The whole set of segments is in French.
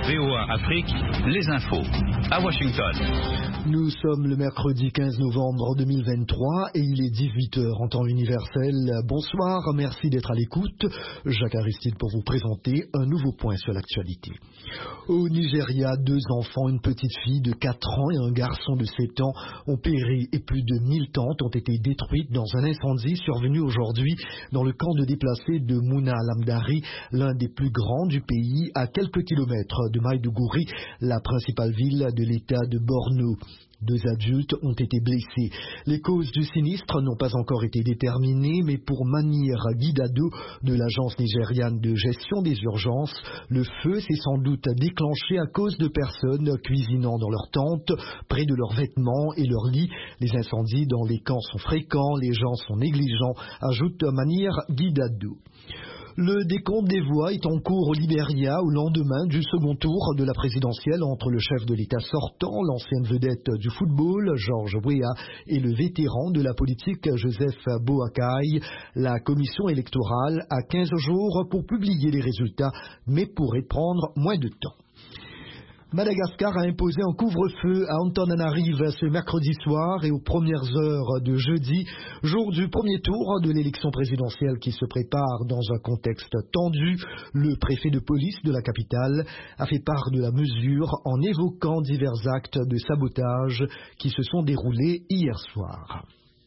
VOA Afrique, les infos. À Washington. Nous sommes le mercredi 15 novembre 2023 et il est 18h en temps universel. Bonsoir, merci d'être à l'écoute. Jacques Aristide pour vous présenter un nouveau point sur l'actualité. Au Nigeria, 2 enfants, une petite fille de 4 ans et un garçon de 7 ans ont péri et plus de 1000 tentes ont été détruites dans un incendie survenu aujourd'hui dans le camp de déplacés de Mouna Lamdari, l'un des plus grands du pays, à quelques kilomètres de Maïdougouri, la principale ville de l'état de Borno. 2 adultes ont été blessés. Les causes du sinistre n'ont pas encore été déterminées, mais pour Manir Guidado de l'agence nigériane de gestion des urgences, le feu s'est sans doute déclenché à cause de personnes cuisinant dans leurs tentes, près de leurs vêtements et leurs lits. Les incendies dans les camps sont fréquents, les gens sont négligents, ajoute Manir Guidado. Le décompte des voix est en cours au Libéria au lendemain du second tour de la présidentielle entre le chef de l'État sortant, l'ancienne vedette du football, George Weah, et le vétéran de la politique, Joseph Boakai. La commission électorale a 15 jours pour publier les résultats, mais pourrait prendre moins de temps. Madagascar a imposé un couvre-feu à Antananarive ce mercredi soir et aux premières heures de jeudi, jour du premier tour de l'élection présidentielle qui se prépare dans un contexte tendu. Le préfet de police de la capitale a fait part de la mesure en évoquant divers actes de sabotage qui se sont déroulés hier soir.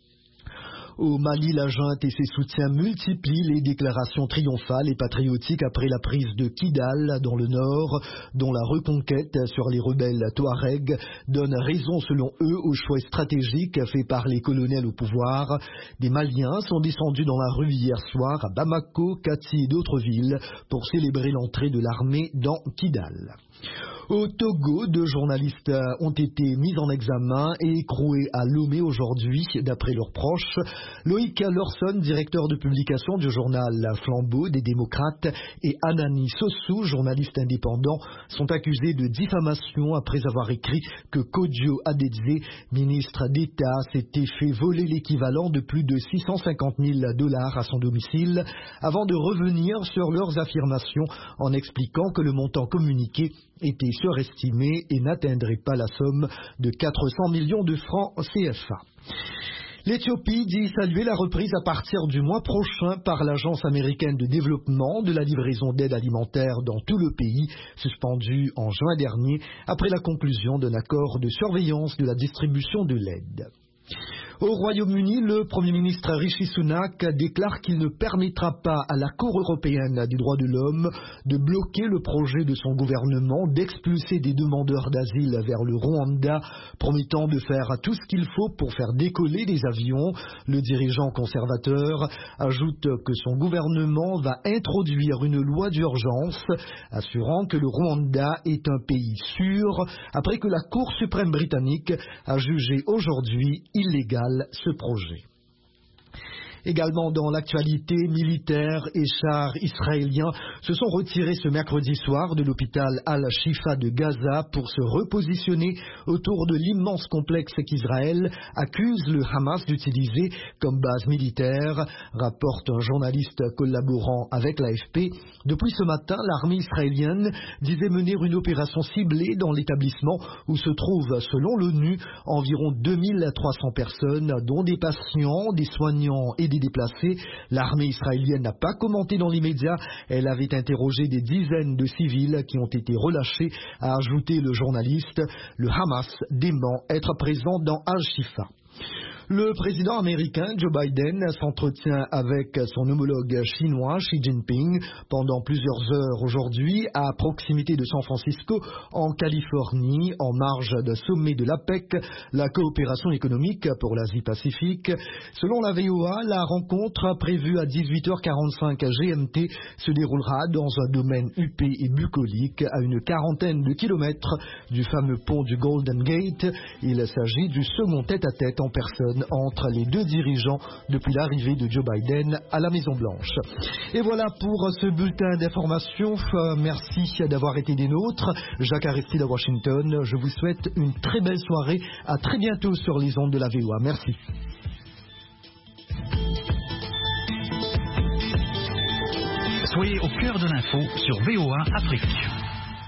Au Mali, la junte et ses soutiens multiplient les déclarations triomphales et patriotiques après la prise de Kidal dans le nord, dont la reconquête sur les rebelles Touaregs donne raison selon eux au choix stratégique fait par les colonels au pouvoir. Des Maliens sont descendus dans la rue hier soir à Bamako, Kati et d'autres villes pour célébrer l'entrée de l'armée dans Kidal. Au Togo, 2 journalistes ont été mis en examen et écroués à Lomé aujourd'hui, d'après leurs proches. Loïc Lorson, directeur de publication du journal Flambeau des démocrates, et Anani Sossou, journaliste indépendant, sont accusés de diffamation après avoir écrit que Kodio Adedze, ministre d'État, s'était fait voler l'équivalent de plus de $650,000 à son domicile, avant de revenir sur leurs affirmations en expliquant que le montant communiqué était surestimé et n'atteindrait pas la somme de 400 millions de francs CFA. L'Éthiopie dit saluer la reprise à partir du mois prochain par l'Agence américaine de développement de la livraison d'aide alimentaire dans tout le pays, suspendue en juin dernier après la conclusion d'un accord de surveillance de la distribution de l'aide. Au Royaume-Uni, le Premier ministre Rishi Sunak déclare qu'il ne permettra pas à la Cour européenne des droits de l'homme de bloquer le projet de son gouvernement d'expulser des demandeurs d'asile vers le Rwanda, promettant de faire tout ce qu'il faut pour faire décoller des avions. Le dirigeant conservateur ajoute que son gouvernement va introduire une loi d'urgence, assurant que le Rwanda est un pays sûr, après que la Cour suprême britannique a jugé aujourd'hui illégal ce projet. Également dans l'actualité, militaires et chars israéliens se sont retirés ce mercredi soir de l'hôpital Al-Shifa de Gaza pour se repositionner autour de l'immense complexe qu'Israël accuse le Hamas d'utiliser comme base militaire, rapporte un journaliste collaborant avec l'AFP. Depuis ce matin, l'armée israélienne disait mener une opération ciblée dans l'établissement où se trouvent, selon l'ONU, environ 2300 personnes, dont des patients, des soignants et des déplacés. L'armée israélienne n'a pas commenté dans l'immédiat. Elle avait interrogé des dizaines de civils qui ont été relâchés, a ajouté le journaliste. Le Hamas dément être présent dans Al-Shifa. Le président américain Joe Biden s'entretient avec son homologue chinois Xi Jinping pendant plusieurs heures aujourd'hui à proximité de San Francisco, en Californie, en marge d'un sommet de l'APEC, la coopération économique pour l'Asie-Pacifique. Selon la VOA, la rencontre prévue à 18h45 GMT se déroulera dans un domaine huppé et bucolique à une quarantaine de kilomètres du fameux pont du Golden Gate. Il s'agit du second tête-à-tête en personne entre les 2 dirigeants depuis l'arrivée de Joe Biden à la Maison-Blanche. Et voilà pour ce bulletin d'information. Merci d'avoir été des nôtres. Jacques Aristide à Washington. Je vous souhaite une très belle soirée. À très bientôt sur les ondes de la VOA. Merci. Soyez au cœur de l'info sur VOA Afrique.